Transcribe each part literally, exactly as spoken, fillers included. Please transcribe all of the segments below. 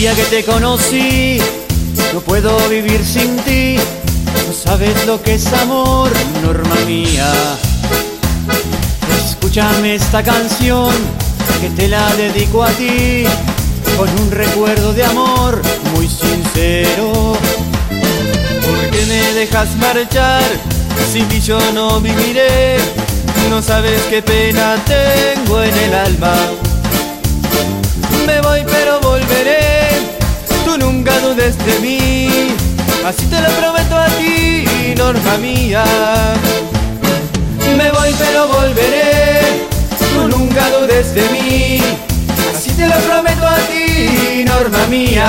día que te conocí, no puedo vivir sin ti. No sabes lo que es amor, Norma mía. Escúchame esta canción, que te la dedico a ti, con un recuerdo de amor muy sincero. ¿Por qué me dejas marchar? Sin ti yo no viviré. No sabes qué pena tengo en el alma. Me voy pero volveré, tú nunca dudes de mí. Así te lo prometo a ti, Norma mía. Me voy pero volveré, tú nunca dudes de mí. Así te lo prometo a ti, Norma mía.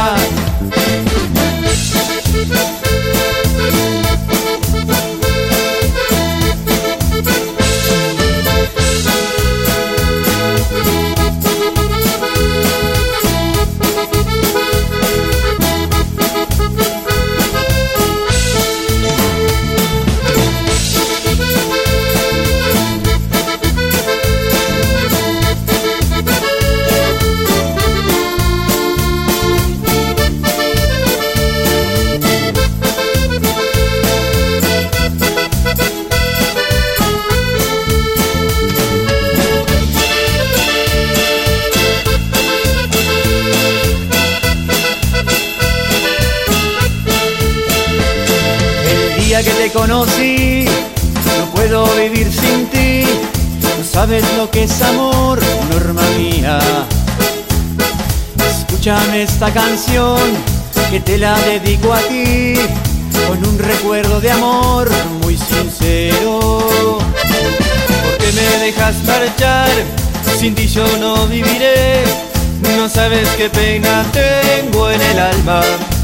Que te conocí, no puedo vivir sin ti. No sabes lo que es amor, Norma mía. Escúchame esta canción, que te la dedico a ti, con un recuerdo de amor muy sincero. ¿Por qué me dejas marchar? Sin ti yo no viviré. No sabes qué pena tengo en el alma.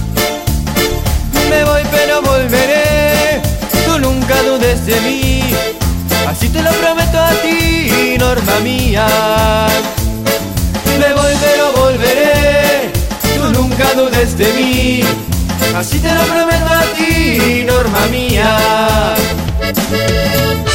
Me voy pero volveré, tú nunca dudes de mí. Así te lo prometo a ti, Norma mía. Me voy pero volveré, tú nunca dudes de mí. Así te lo prometo a ti, Norma mía.